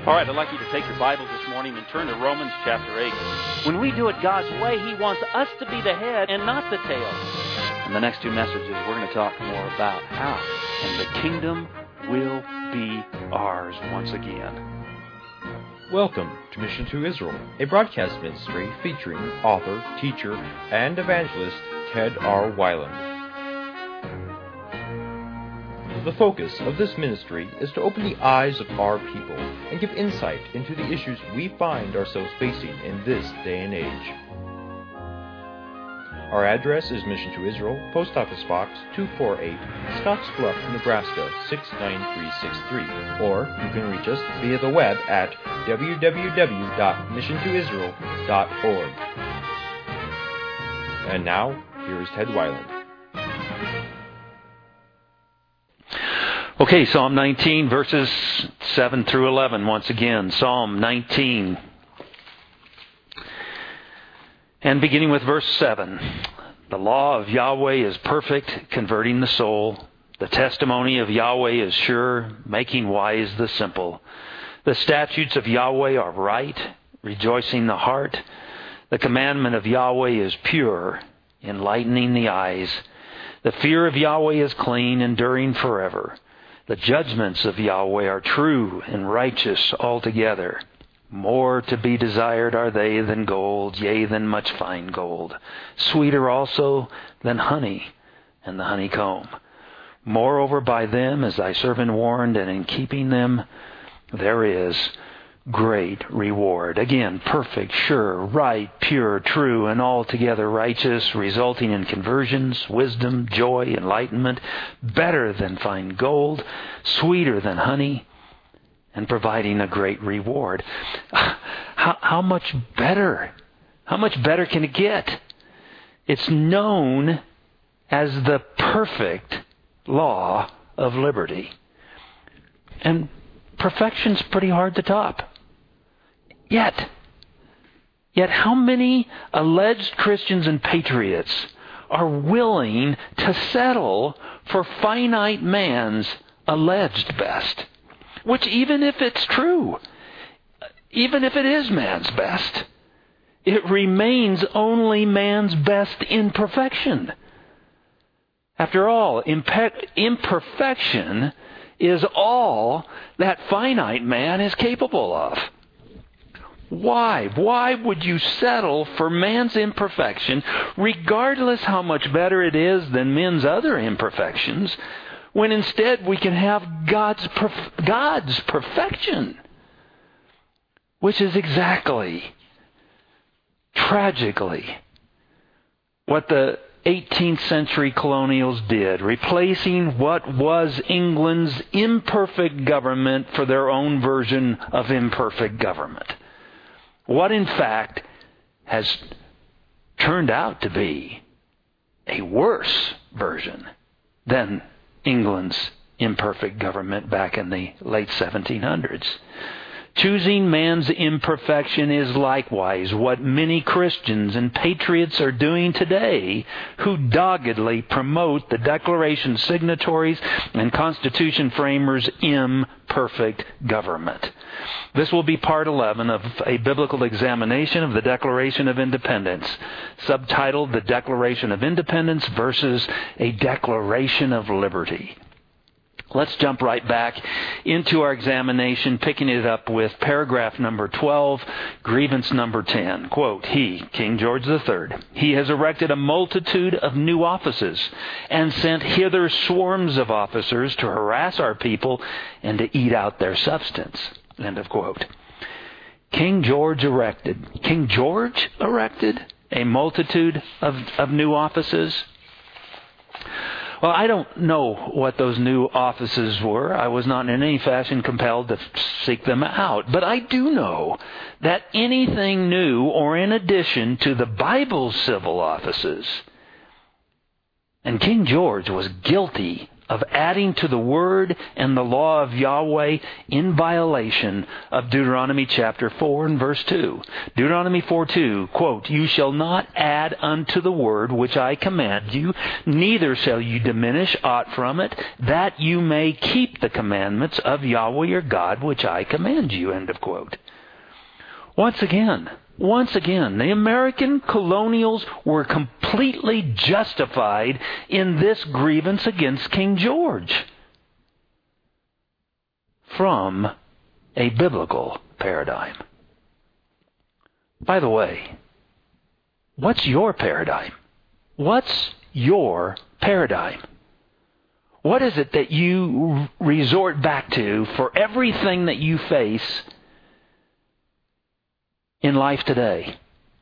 All right, I'd like you to take your Bibles this morning and turn to Romans chapter 8. When we do it God's way, He wants us to be the head and not the tail. In the next two messages, we're going to talk more about how, and the kingdom will be ours once again. Welcome to Mission to Israel, a broadcast ministry featuring author, teacher, and evangelist Ted R. Weiland. The focus of this ministry is to open the eyes of our people and give insight into the issues we find ourselves facing in this day and age. Our address is Mission to Israel, Post Office Box 248, Scottsbluff, Nebraska 69363, or you can reach us via the web at www.missiontoisrael.org. And now, here is Ted Weiland. Okay, Psalm 19, verses 7 through 11, once again. Psalm 19. And beginning with verse 7. The law of Yahweh is perfect, converting the soul. The testimony of Yahweh is sure, making wise the simple. The statutes of Yahweh are right, rejoicing the heart. The commandment of Yahweh is pure, enlightening the eyes. The fear of Yahweh is clean, enduring forever. The judgments of Yahweh are true and righteous altogether. More to be desired are they than gold, yea, than much fine gold. Sweeter also than honey and the honeycomb. Moreover, by them, as thy servant warned, and in keeping them, there is great reward. Again, perfect, sure, right, pure, true, and altogether righteous, resulting in conversions, wisdom, joy, enlightenment, better than fine gold, sweeter than honey, and providing a great reward. How much better? How much better can it get? It's known as the perfect law of liberty. And perfection's pretty hard to top. Yet how many alleged Christians and patriots are willing to settle for finite man's alleged best? Which, even if it's true, even if it is man's best, it remains only man's best in perfection. After all, imperfection is all that finite man is capable of. Why? Why would you settle for man's imperfection, regardless how much better it is than men's other imperfections, when instead we can have God's perfection? Which is exactly, tragically, what the 18th century colonials did, replacing what was England's imperfect government for their own version of imperfect government. What, in fact, has turned out to be a worse version than England's imperfect government back in the late 1700s. Choosing man's imperfection is likewise what many Christians and patriots are doing today, who doggedly promote the Declaration signatories and Constitution framers' imperfect government. This will be part 11 of a biblical examination of the Declaration of Independence, subtitled The Declaration of Independence versus a Declaration of Liberty. Let's jump right back into our examination, picking it up with paragraph number 12, grievance number 10. Quote, He, King George III, he has erected a multitude of new offices and sent hither swarms of officers to harass our people and to eat out their substance. End of quote. King George erected a multitude of new offices? Well, I don't know what those new offices were. I was not in any fashion compelled to seek them out. But I do know that anything new or in addition to the Bible's civil offices, and King George was guilty of adding to the word and the law of Yahweh in violation of Deuteronomy chapter 4 and verse 2. Deuteronomy 4:2, quote, "You shall not add unto the word which I command you, neither shall you diminish aught from it, that you may keep the commandments of Yahweh your God which I command you," end of quote. Once again, the American colonials were completely justified in this grievance against King George from a biblical paradigm. By the way, what's your paradigm? What's your paradigm? What is it that you resort back to for everything that you face in life today?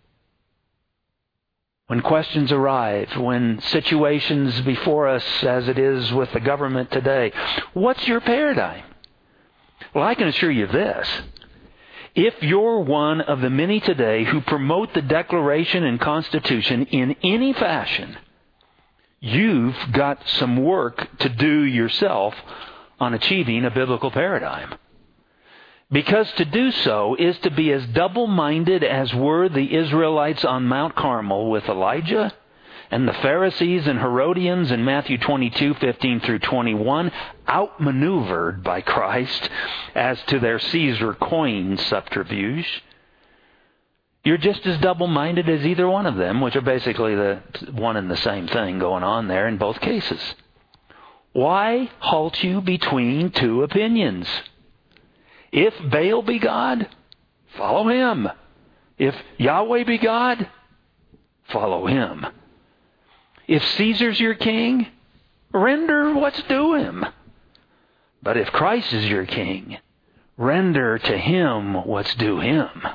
When questions arrive, when situations before us, as it is with the government today, what's your paradigm? Well, I can assure you this. If you're one of the many today who promote the Declaration and Constitution in any fashion, you've got some work to do yourself on achieving a biblical paradigm. Because to do so is to be as double-minded as were the Israelites on Mount Carmel with Elijah, and the Pharisees and Herodians in Matthew 22:15 through 21, outmaneuvered by Christ as to their Caesar coin subterfuge. You're just as double-minded as either one of them, which are basically the one and the same thing going on there in both cases. Why halt you between two opinions? If Baal be God, follow him. If Yahweh be God, follow him. If Caesar's your king, render what's due him. But if Christ is your king, render to him what's due him.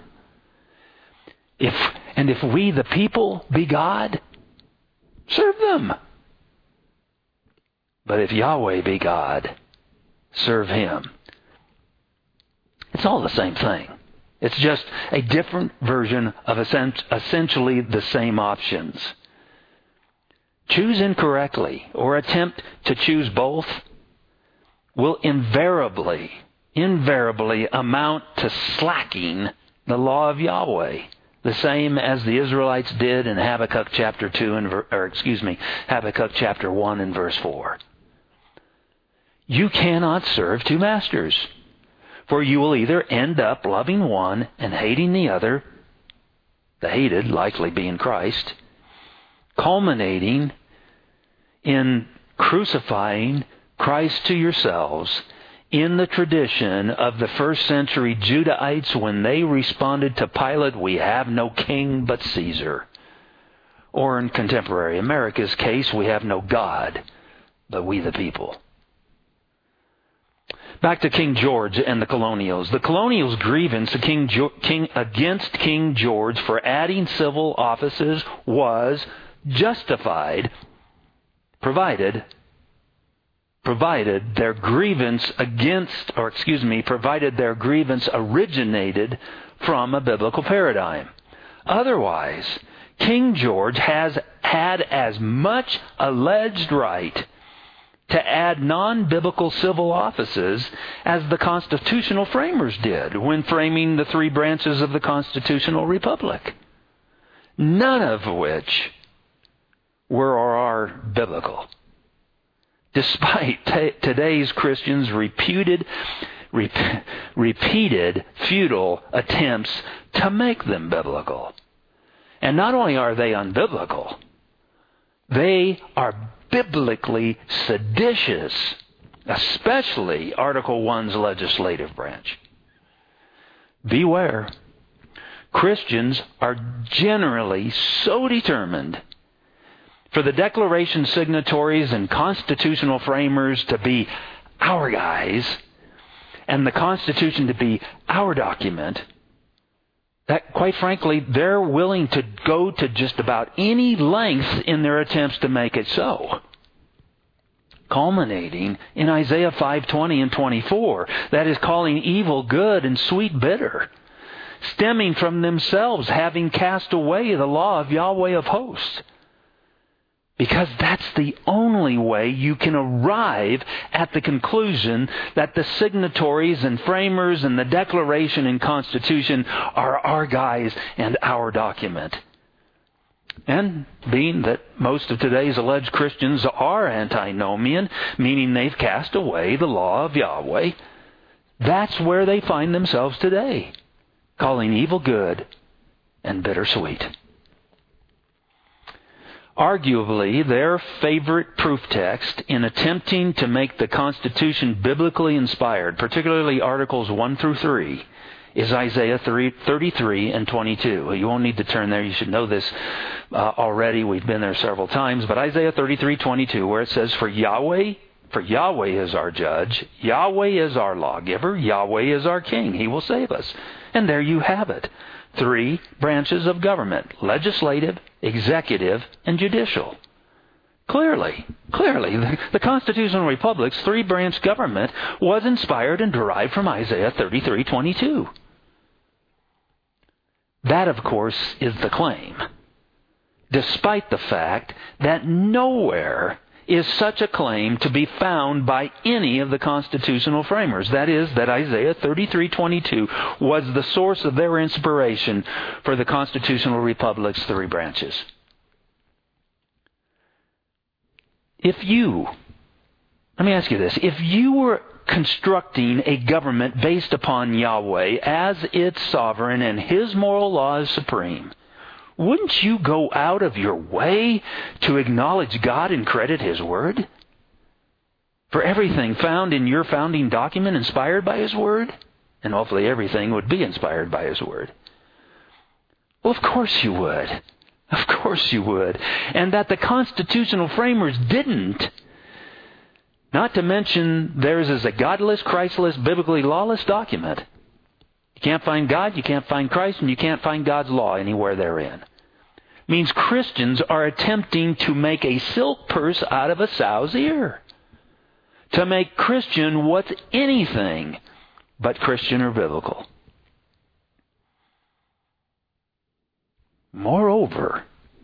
If we, the people, be God, serve them. But if Yahweh be God, serve him. It's all the same thing. It's just a different version of essentially the same options. Choose incorrectly or attempt to choose both will invariably amount to slacking the law of Yahweh, the same as the Israelites did in Habakkuk chapter 1 and verse 4. You cannot serve two masters. For you will either end up loving one and hating the other, the hated likely being Christ, culminating in crucifying Christ to yourselves in the tradition of the first century Judahites when they responded to Pilate, "We have no king but Caesar." Or in contemporary America's case, "We have no God but we the people." Back to King George and the colonials. The colonials' grievance against King George for adding civil offices was justified, provided their grievance originated from a biblical paradigm. Otherwise, King George has had as much alleged right to add non-biblical civil offices as the constitutional framers did when framing the three branches of the constitutional republic, none of which were or are biblical, despite today's Christians' repeated futile attempts to make them biblical. And not only are they unbiblical, they are biblically seditious, especially Article 1's legislative branch. Beware. Christians are generally so determined for the Declaration signatories and constitutional framers to be our guys and the Constitution to be our document that, quite frankly, they're willing to go to just about any length in their attempts to make it so. Culminating in Isaiah 5:20 and 24, that is calling evil good and sweet bitter, stemming from themselves having cast away the law of Yahweh of hosts. Because that's the only way you can arrive at the conclusion that the signatories and framers and the Declaration and Constitution are our guys and our document. And being that most of today's alleged Christians are antinomian, meaning they've cast away the law of Yahweh, that's where they find themselves today, calling evil good and bitter sweet. Arguably, their favorite proof text in attempting to make the Constitution biblically inspired, particularly Articles 1 through 3, is Isaiah 33 and 22. You won't need to turn there. You should know this already. We've been there several times. But Isaiah 33:22, where it says, For Yahweh is our judge, Yahweh is our lawgiver, Yahweh is our king. He will save us. And there you have it. 3 branches of government: legislative, executive, and judicial. Clearly, the Constitutional Republic's 3-branch government was inspired and derived from Isaiah 33:22. That, of course, is the claim, despite the fact that nowhere is such a claim to be found by any of the constitutional framers. That is, that Isaiah 33:22 was the source of their inspiration for the Constitutional Republic's 3 branches. Let me ask you this, if you were constructing a government based upon Yahweh as its sovereign and His moral law is supreme, wouldn't you go out of your way to acknowledge God and credit His Word? For everything found in your founding document inspired by His Word? And hopefully everything would be inspired by His Word. Well, of course you would. Of course you would. And that the constitutional framers didn't. Not to mention theirs is a godless, Christless, biblically lawless document. You can't find God, you can't find Christ, and you can't find God's law anywhere therein. Means Christians are attempting to make a silk purse out of a sow's ear. To make Christian what's anything but Christian or biblical. Moreover,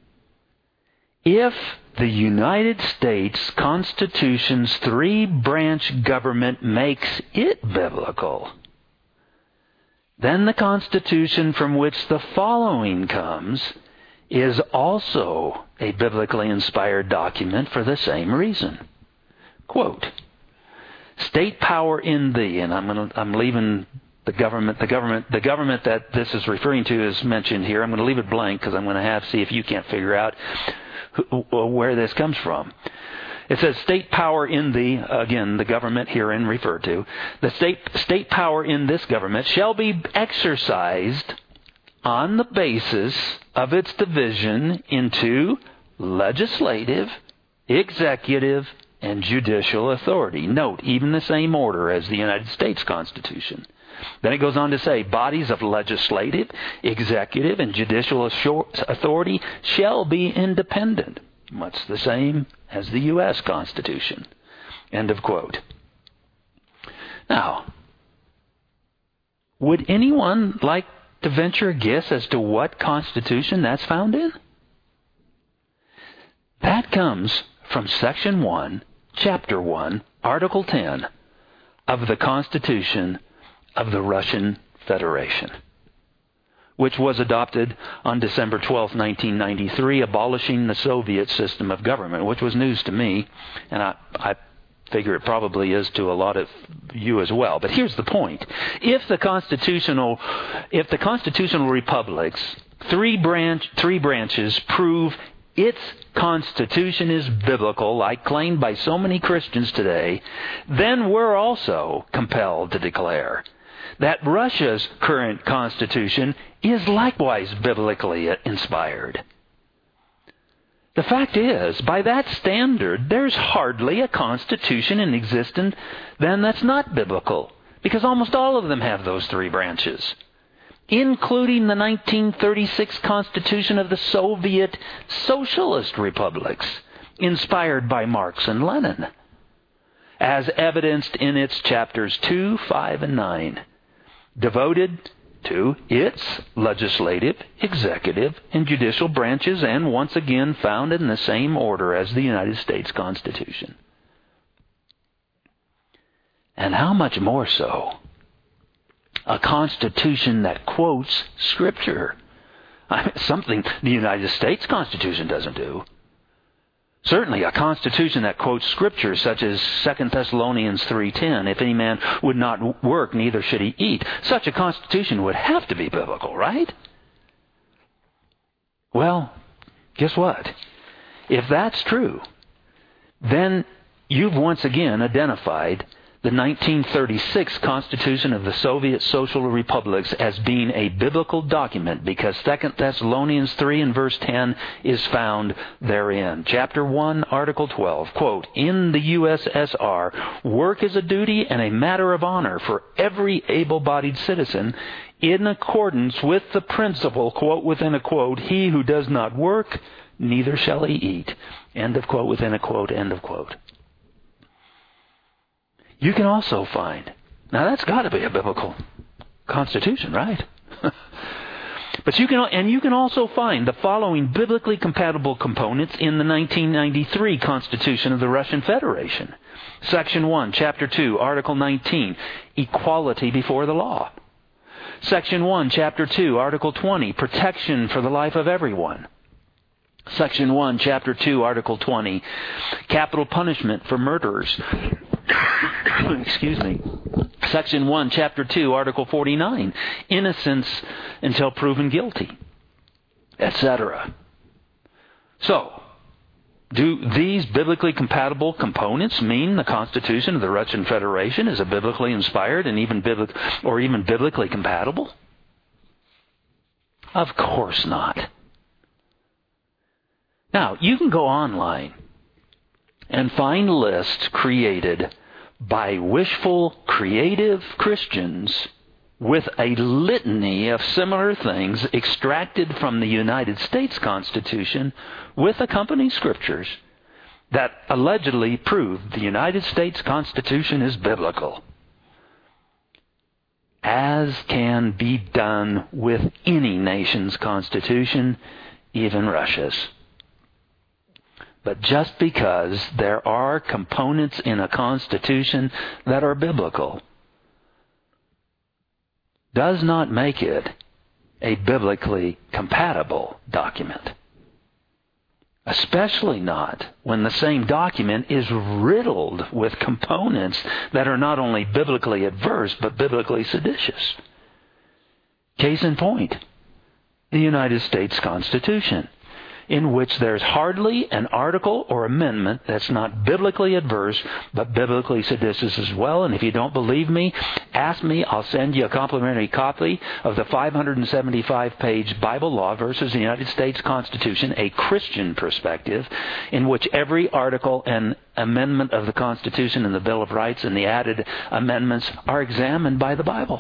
if the United States Constitution's 3-branch government makes it biblical, then the Constitution from which the following comes is also a biblically inspired document for the same reason. Quote, state power in thee, and I'm leaving the government that this is referring to is mentioned here. I'm going to leave it blank because I'm going to see if you can't figure out where this comes from. It says state power in thee, again, the government herein referred to. The state power in this government shall be exercised on the basis of its division into legislative, executive, and judicial authority. Note, even the same order as the United States Constitution. Then it goes on to say, bodies of legislative, executive, and judicial authority shall be independent. Much the same as the U.S. Constitution. End of quote. Now, would anyone like to venture a guess as to what Constitution that's found in? That comes from Section 1, Chapter 1, Article 10 of the Constitution of the Russian Federation, which was adopted on December 12, 1993, abolishing the Soviet system of government, which was news to me, and I figure it probably is to a lot of you as well. But here's the point. If the constitutional republic's three branches prove its constitution is biblical, like claimed by so many Christians today, then we're also compelled to declare that Russia's current constitution is likewise biblically inspired. The fact is, by that standard, there's hardly a constitution in existence then that's not biblical, because almost all of them have those 3 branches, including the 1936 Constitution of the Soviet Socialist Republics, inspired by Marx and Lenin, as evidenced in its chapters 2, 5, and 9, devoted to its legislative, executive, and judicial branches, and once again founded in the same order as the United States Constitution. And how much more so a Constitution that quotes Scripture. Something the United States Constitution doesn't do. Certainly a Constitution that quotes Scripture, such as 2 Thessalonians 3:10, if any man would not work, neither should he eat. Such a Constitution would have to be biblical, right? Well, guess what? If that's true, then you've once again identified the 1936 Constitution of the Soviet Social Republics as being a biblical document, because 2 Thessalonians 3 and verse 10 is found therein. Chapter 1, Article 12, quote, "In the USSR, work is a duty and a matter of honor for every able-bodied citizen in accordance with the principle," quote within a quote, "he who does not work, neither shall he eat." End of quote within a quote, end of quote. You can also find, now that's got to be a biblical constitution, right? But you can also find the following biblically compatible components in the 1993 Constitution of the Russian Federation. Section 1, Chapter 2, Article 19, equality before the law. Section 1, Chapter 2, Article 20, protection for the life of everyone. Section 1, Chapter 2, Article 20, capital punishment for murderers. Excuse me. Section 1, Chapter 2, Article 49, innocence until proven guilty, etc. So, do these biblically compatible components mean the Constitution of the Russian Federation is a biblically inspired and even biblically compatible? Of course not. Now, you can go online and find lists created by wishful, creative Christians with a litany of similar things extracted from the United States Constitution with accompanying scriptures that allegedly prove the United States Constitution is biblical, as can be done with any nation's constitution, even Russia's. But just because there are components in a constitution that are biblical does not make it a biblically compatible document. Especially not when the same document is riddled with components that are not only biblically adverse, but biblically seditious. Case in point, the United States Constitution, in which there's hardly an article or amendment that's not biblically adverse, but biblically seditious as well. And if you don't believe me, ask me. I'll send you a complimentary copy of the 575-page Bible Law versus the United States Constitution, a Christian perspective, in which every article and amendment of the Constitution and the Bill of Rights and the added amendments are examined by the Bible.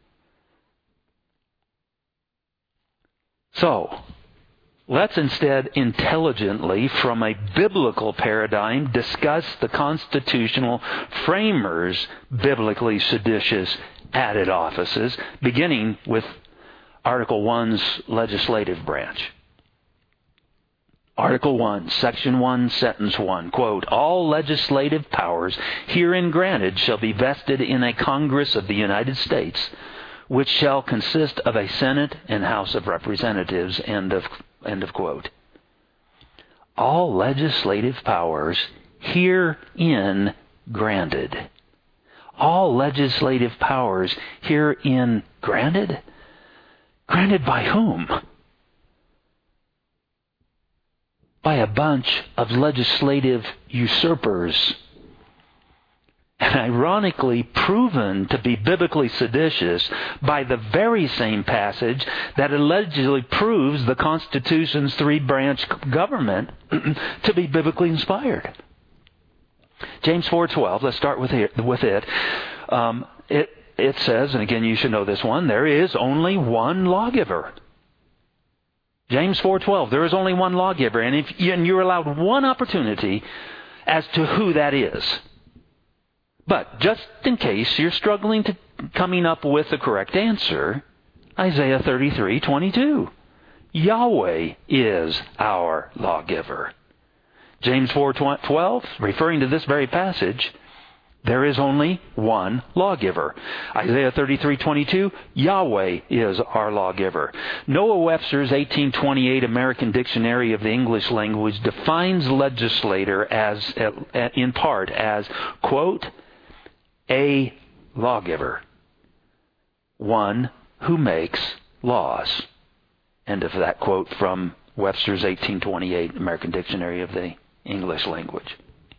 So, let's instead intelligently, from a biblical paradigm, discuss the constitutional framers' biblically seditious added offices, beginning with Article 1's legislative branch. Article 1, Section 1, Sentence 1, quote, "All legislative powers herein granted shall be vested in a Congress of the United States, which shall consist of a Senate and House of Representatives," end of quote. All legislative powers herein granted. All legislative powers herein granted? Granted by whom? By a bunch of legislative usurpers. And ironically proven to be biblically seditious by the very same passage that allegedly proves the Constitution's three-branch government to be biblically inspired. James 4:12, let's start with it. It says, and again you should know this one, there is only one lawgiver. James 4:12, there is only one lawgiver, and you're allowed one opportunity as to who that is. But just in case you're struggling to coming up with the correct answer, Isaiah 33:22. Yahweh is our lawgiver. James 4:12, referring to this very passage, there is only one lawgiver. Isaiah 33:22, Yahweh is our lawgiver. Noah Webster's 1828 American Dictionary of the English Language defines legislator as, in part, as, quote, a lawgiver, one who makes laws. End of that quote from Webster's 1828 American Dictionary of the English Language.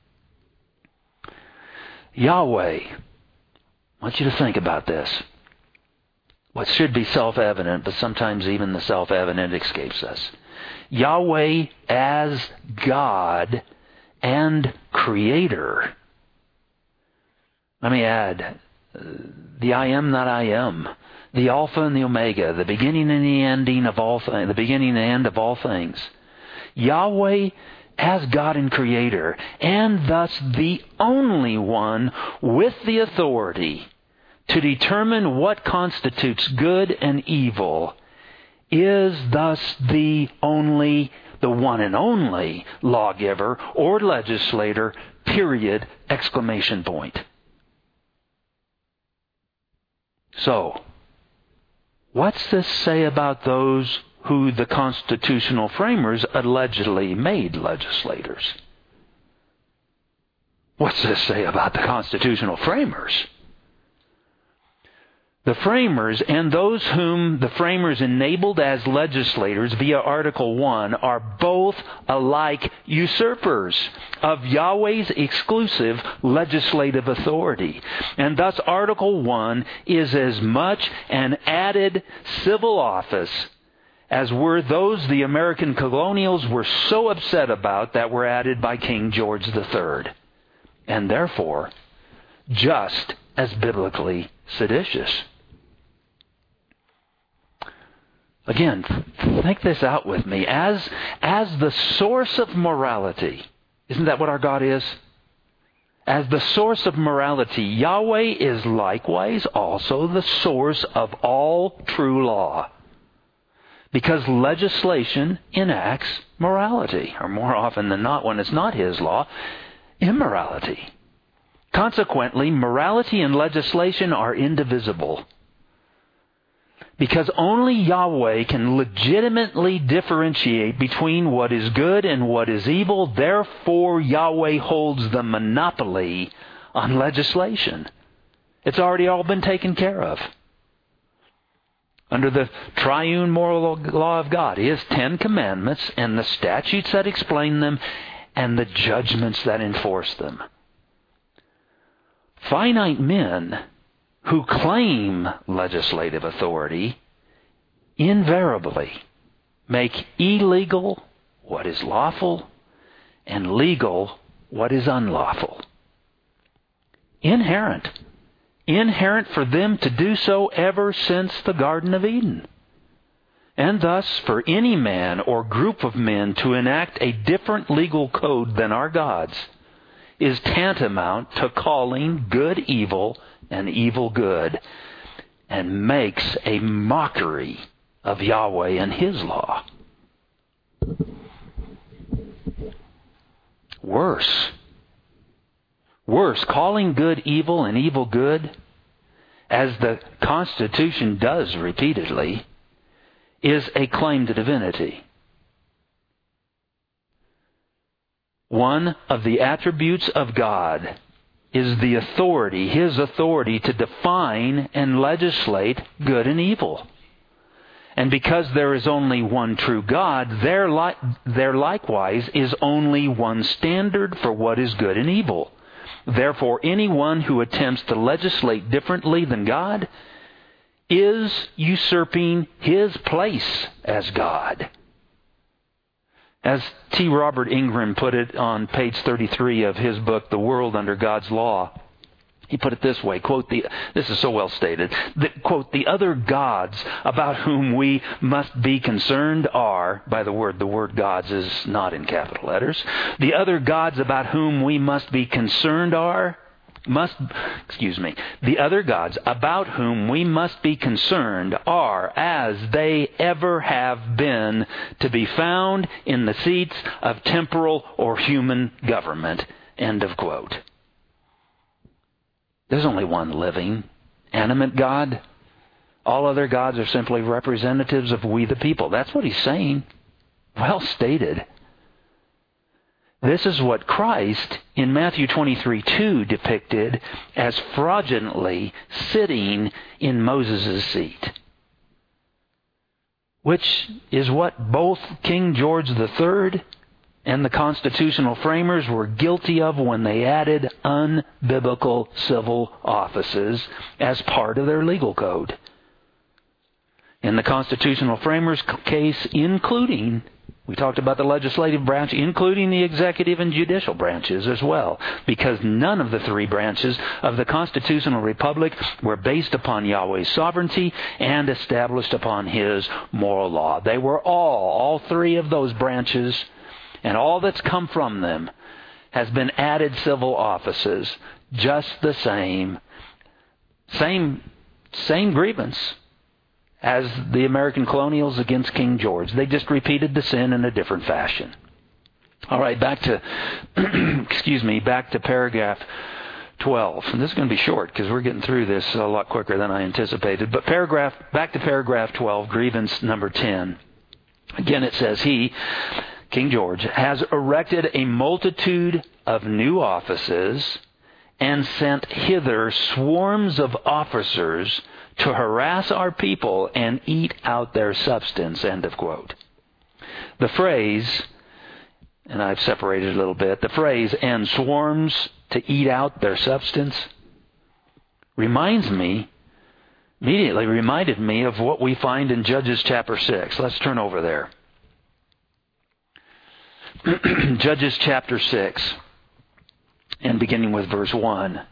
Yahweh. I want you to think about this. What should be self-evident, but sometimes even the self-evident escapes us. Yahweh as God and Creator. Let me add, the I am that I am, the Alpha and the Omega, the beginning and the ending of all things, the beginning and end of all things. Yahweh as God and Creator, and thus the only one with the authority to determine what constitutes good and evil, is thus the one and only lawgiver or legislator, period, exclamation point. So, what's this say about those who the constitutional framers allegedly made legislators? What's this say about the constitutional framers? The framers and those whom the framers enabled as legislators via Article 1 are both alike usurpers of Yahweh's exclusive legislative authority. And thus Article 1 is as much an added civil office as were those the American colonials were so upset about that were added by King George III. And therefore, just as biblically seditious. Again, think this out with me. As the source of morality, isn't that what our God is? As the source of morality, Yahweh is likewise also the source of all true law. Because legislation enacts morality, or more often than not, when it's not His law, immorality. Consequently, morality and legislation are indivisible. Because only Yahweh can legitimately differentiate between what is good and what is evil, therefore Yahweh holds the monopoly on legislation. It's already all been taken care of. Under the triune moral law of God, His 10 commandments and the statutes that explain them and the judgments that enforce them. Finite men who claim legislative authority invariably make illegal what is lawful and legal what is unlawful. Inherent for them to do so ever since the Garden of Eden. And thus, for any man or group of men to enact a different legal code than our God's is tantamount to calling good evil and evil good, and makes a mockery of Yahweh and His law. Worse, calling good evil and evil good, as the Constitution does repeatedly, is a claim to divinity. One of the attributes of God is the authority, His authority to define and legislate good and evil. And because there is only one true God, there likewise is only one standard for what is good and evil. Therefore, anyone who attempts to legislate differently than God is usurping His place as God. As T. Robert Ingram put it on page 33 of his book, The World Under God's Law, he put it this way, quote, this is so well stated, that, quote, the other gods about whom we must be concerned are, by the word gods is not in capital letters, the other gods about whom we must be concerned are the other gods about whom we must be concerned are, as they ever have been, to be found in the seats of temporal or human government. End of quote. There's only one living, animate God. All other gods are simply representatives of we the people. That's what he's saying. Well stated. This is what Christ in Matthew 23:2 depicted as fraudulently sitting in Moses' seat, which is what both King George III and the constitutional framers were guilty of when they added unbiblical civil offices as part of their legal code. In the constitutional framers' case, including, we talked about the legislative branch, including the executive and judicial branches as well, because none of the three branches of the constitutional republic were based upon Yahweh's sovereignty and established upon His moral law. They were all three of those branches, and all that's come from them has been added civil offices, just the same grievance as the American colonials against King George. They just repeated the sin in a different fashion. All right, back to paragraph 12. And this is going to be short because we're getting through this a lot quicker than I anticipated. But back to paragraph 12, grievance number 10. Again, it says, He, King George, has erected a multitude of new offices and sent hither swarms of officers to harass our people and eat out their substance. End of quote. The phrase, and I've separated a little bit, the phrase, and swarms to eat out their substance, immediately reminded me of what we find in Judges chapter 6. Let's turn over there. Judges chapter 6, and beginning with verse 1.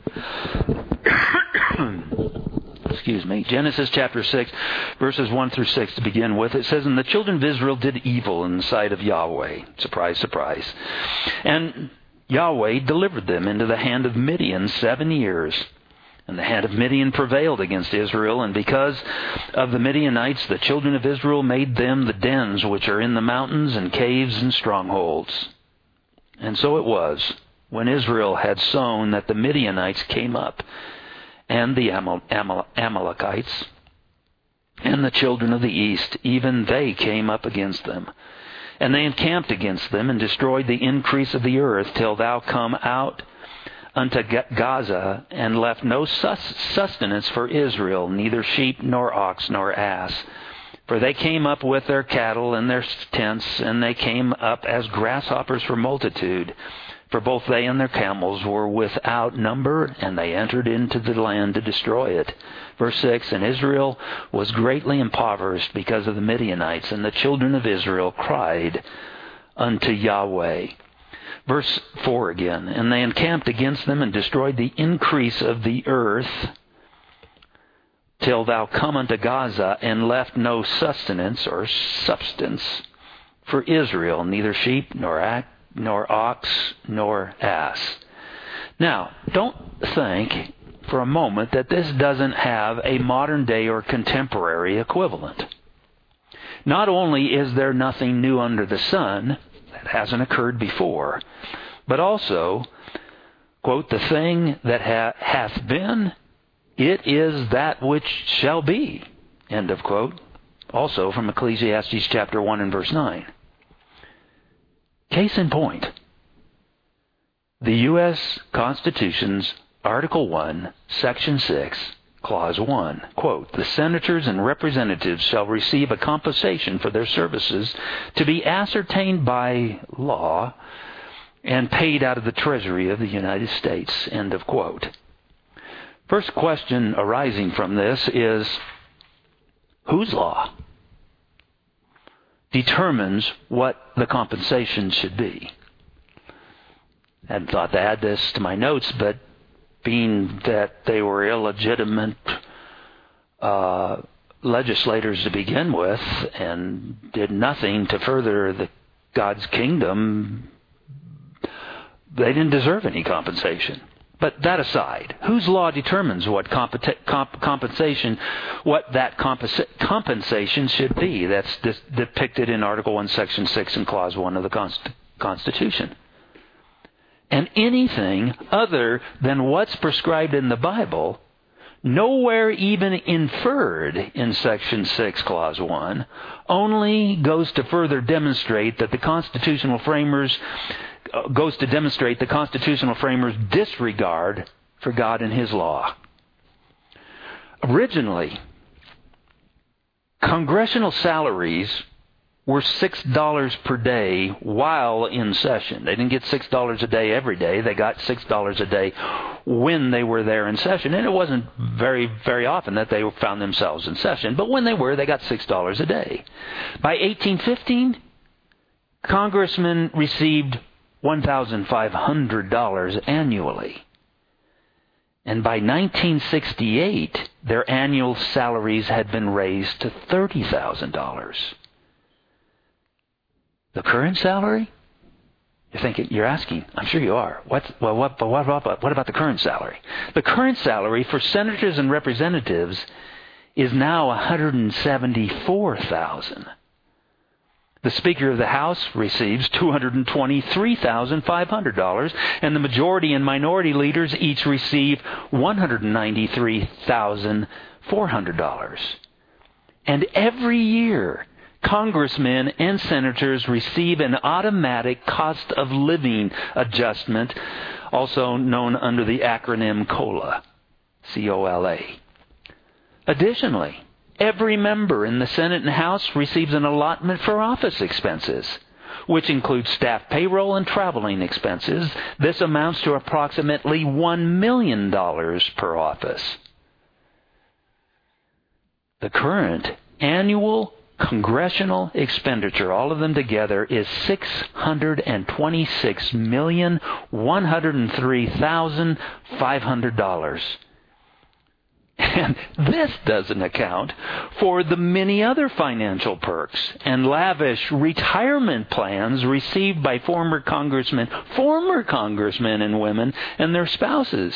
Genesis chapter 6, verses 1 through 6 to begin with. It says, And the children of Israel did evil in the sight of Yahweh. Surprise, surprise. And Yahweh delivered them into the hand of Midian 7 years. And the hand of Midian prevailed against Israel, and because of the Midianites, the children of Israel made them the dens which are in the mountains and caves and strongholds. And so it was, when Israel had sown, that the Midianites came up, and the Amalekites, and the children of the east, even they came up against them. And they encamped against them, and destroyed the increase of the earth, till thou come out unto Gaza, and left no sustenance for Israel, neither sheep, nor ox, nor ass. For they came up with their cattle and their tents, and they came up as grasshoppers for multitude. For both they and their camels were without number, and they entered into the land to destroy it. Verse 6, And Israel was greatly impoverished because of the Midianites, and the children of Israel cried unto Yahweh. Verse 4 again, And they encamped against them and destroyed the increase of the earth, till thou come unto Gaza, and left no sustenance or substance for Israel, neither sheep, nor ox, nor ass. Now, don't think for a moment that this doesn't have a modern day or contemporary equivalent. Not only is there nothing new under the sun that hasn't occurred before, but also, quote, the thing that hath been, it is that which shall be, end of quote. Also from Ecclesiastes chapter 1 and verse 9. Case in point, the U.S. Constitution's Article 1, Section 6, Clause 1, quote, The senators and representatives shall receive a compensation for their services to be ascertained by law and paid out of the treasury of the United States, end of quote. First question arising from this is, whose law determines what the compensation should be? I hadn't thought to add this to my notes, but being that they were illegitimate legislators to begin with and did nothing to further God's kingdom, they didn't deserve any compensation. But that aside, whose law determines what compensation should be? That's depicted in Article 1, Section 6 and Clause 1 of the Constitution. And anything other than what's prescribed in the Bible, nowhere even inferred in Section 6, Clause 1, only goes to further demonstrate that the constitutional framers disregard for God and His law. Originally, congressional salaries were $6 per day while in session. They didn't get $6 a day every day. They got $6 a day when they were there in session. And it wasn't very, very often that they found themselves in session. But when they were, they got $6 a day. By 1815, congressmen received $1,500 annually. And by 1968, their annual salaries had been raised to $30,000. The current salary? You're asking. I'm sure you are. What about the current salary? The current salary for senators and representatives is now $174,000. The Speaker of the House receives $223,500, and the majority and minority leaders each receive $193,400. And every year, congressmen and senators receive an automatic cost of living adjustment, also known under the acronym COLA, C-O-L-A. Additionally, every member in the Senate and House receives an allotment for office expenses, which includes staff payroll and traveling expenses. This amounts to approximately $1 million per office. The current annual congressional expenditure, all of them together, is $626,103,500. And this doesn't account for the many other financial perks and lavish retirement plans received by former congressmen and women and their spouses.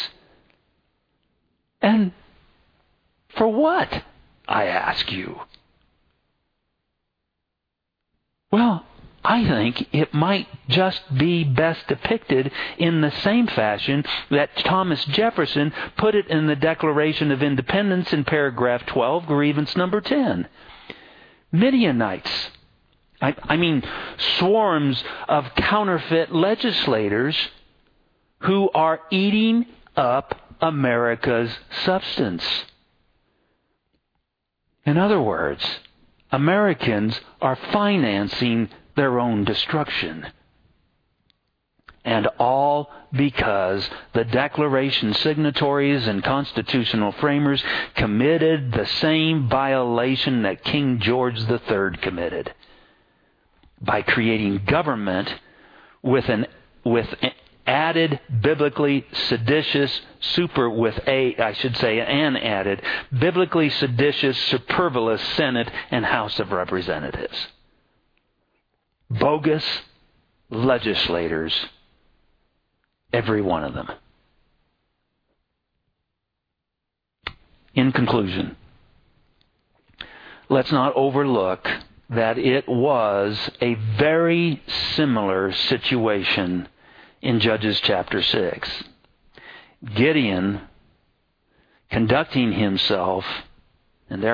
And for what, I ask you? Well, I think it might just be best depicted in the same fashion that Thomas Jefferson put it in the Declaration of Independence in paragraph 12, grievance number 10. Midianites, I mean swarms of counterfeit legislators who are eating up America's substance. In other words, Americans are financing their own destruction. And all because the Declaration signatories and constitutional framers committed the same violation that King George III committed by creating government with an added biblically seditious biblically seditious superfluous Senate and House of Representatives. Bogus legislators, every one of them. In conclusion, let's not overlook that it was a very similar situation in Judges chapter 6. Gideon conducting himself as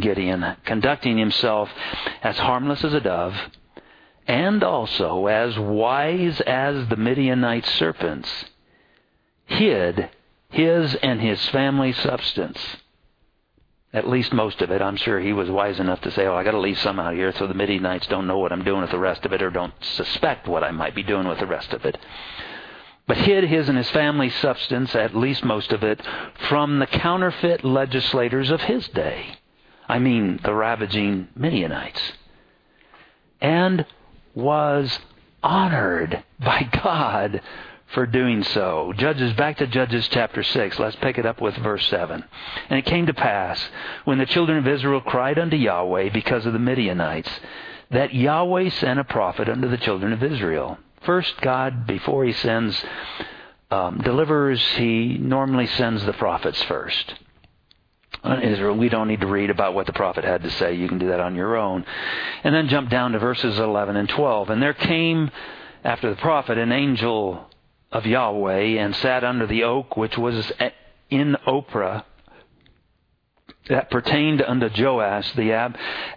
harmless as a dove, and also as wise as the Midianite serpents, hid his and his family's substance. At least most of it. I'm sure he was wise enough to say, I got to leave some out here so the Midianites don't know what I'm doing with the rest of it, or don't suspect what I might be doing with the rest of it. But hid his and his family's substance, at least most of it, from the counterfeit legislators of his day. I mean, the ravaging Midianites. And was honored by God for doing so. Back to Judges chapter 6. Let's pick it up with verse 7. And it came to pass, when the children of Israel cried unto Yahweh because of the Midianites, that Yahweh sent a prophet unto the children of Israel. First, God, before He sends delivers, he normally sends the prophets first. In Israel, we don't need to read about what the prophet had to say. You can do that on your own. And then jump down to verses 11 and 12. And there came after the prophet an angel of Yahweh and sat under the oak which was in Ophrah that pertained unto Joash the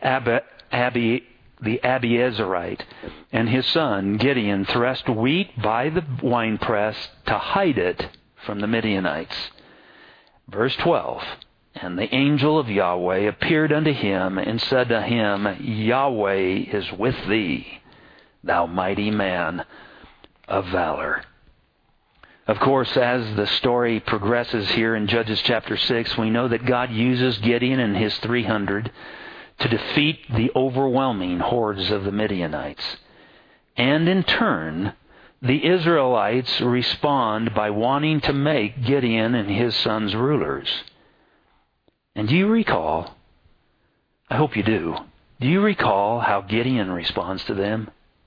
Abiezerite, and his son Gideon threshed wheat by the winepress to hide it from the Midianites. Verse 12. And the angel of Yahweh appeared unto him and said to him, Yahweh is with thee, thou mighty man of valor. Of course, as the story progresses here in Judges chapter 6, we know that God uses Gideon and his 300 to defeat the overwhelming hordes of the Midianites. And in turn, the Israelites respond by wanting to make Gideon and his sons rulers. And do you recall, I hope you do you recall how Gideon responds to them?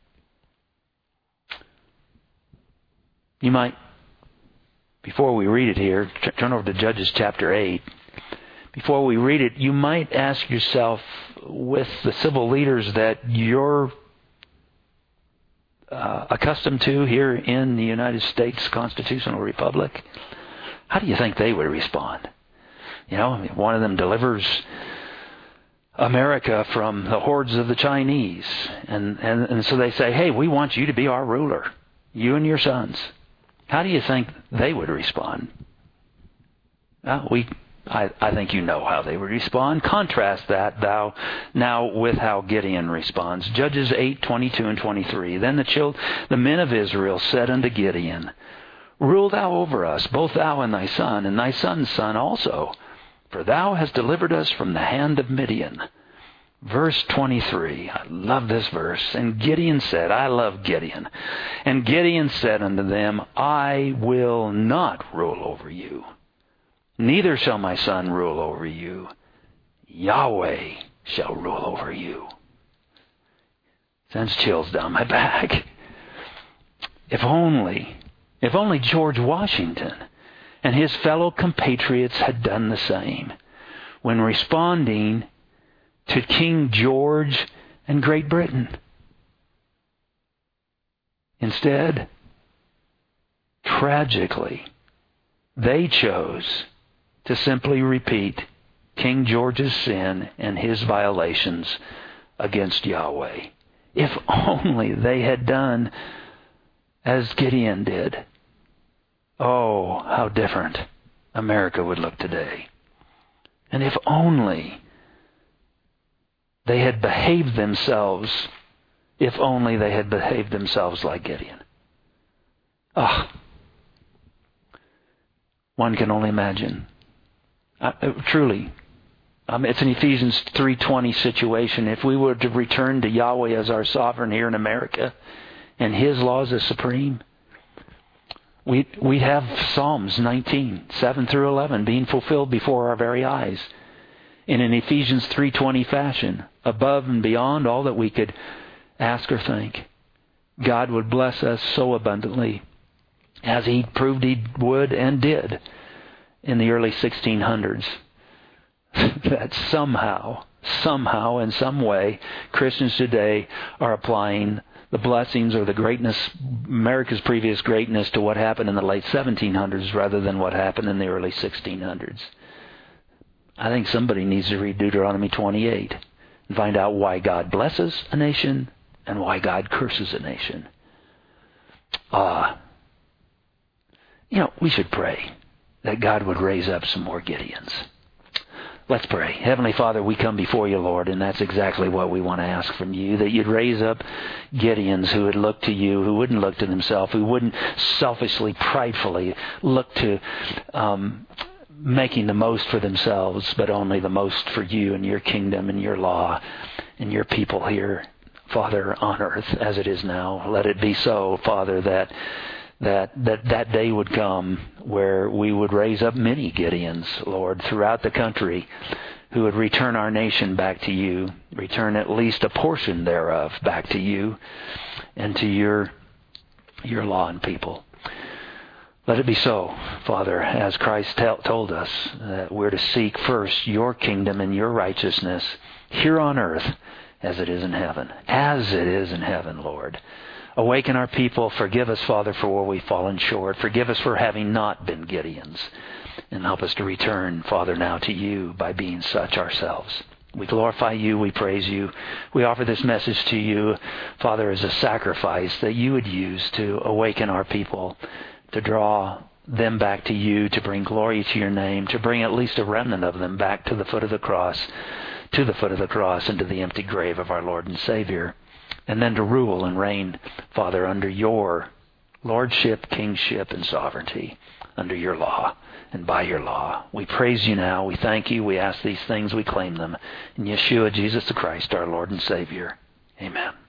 You might, before we read it here, turn over to Judges chapter 8. Before we read it, you might ask yourself, with the civil leaders that you're accustomed to here in the United States Constitutional Republic, how do you think they would respond? You know, one of them delivers America from the hordes of the Chinese. And so they say, hey, we want you to be our ruler, you and your sons. How do you think they would respond? I think you know how they would respond. Contrast that now with how Gideon responds. Judges 8:22 and 23. Then the men of Israel said unto Gideon, Rule thou over us, both thou and thy son's son also, for thou hast delivered us from the hand of Midian. Verse 23. I love this verse. And Gideon said, I love Gideon. And Gideon said unto them, I will not rule over you, neither shall my son rule over you. Yahweh shall rule over you. Sends chills down my back. If only George Washington and his fellow compatriots had done the same when responding to King George and Great Britain. Instead, tragically, they chose to simply repeat King George's sin and his violations against Yahweh. If only they had done as Gideon did. Oh, how different America would look today. And if only they had behaved themselves, like Gideon. One can only imagine. Truly, it's an Ephesians 3:20 situation. If we were to return to Yahweh as our sovereign here in America, and His laws as supreme, we'd have Psalms 19, 7 through 11 being fulfilled before our very eyes in an Ephesians 3:20 fashion, above and beyond all that we could ask or think. God would bless us so abundantly, as He proved He would and did in the early 1600s, that somehow, in some way, Christians today are applying the blessings or the greatness, America's previous greatness, to what happened in the late 1700s rather than what happened in the early 1600s. I think somebody needs to read Deuteronomy 28 and find out why God blesses a nation and why God curses a nation. We should pray that God would raise up some more Gideons. Let's pray. Heavenly Father, we come before you, Lord, and that's exactly what we want to ask from you, that you'd raise up Gideons who would look to you, who wouldn't look to themselves, who wouldn't selfishly, pridefully look to making the most for themselves, but only the most for you and your kingdom and your law and your people here, Father, on earth as it is now. Let it be so, Father, that day would come where we would raise up many Gideons, Lord, throughout the country, who would return our nation back to you, return at least a portion thereof back to you and to your law and people. Let it be so, Father, as Christ told us, that we're to seek first your kingdom and your righteousness here on earth as it is in heaven. As it is in heaven, Lord. Awaken our people. Forgive us, Father, for where we've fallen short. Forgive us for having not been Gideons. And help us to return, Father, now to you by being such ourselves. We glorify you. We praise you. We offer this message to you, Father, as a sacrifice that you would use to awaken our people, to draw them back to you, to bring glory to your name, to bring at least a remnant of them back to the foot of the cross, and to the empty grave of our Lord and Savior. And then to rule and reign, Father, under your lordship, kingship, and sovereignty, under your law and by your law. We praise you now. We thank you. We ask these things. We claim them. In Yeshua, Jesus the Christ, our Lord and Savior. Amen.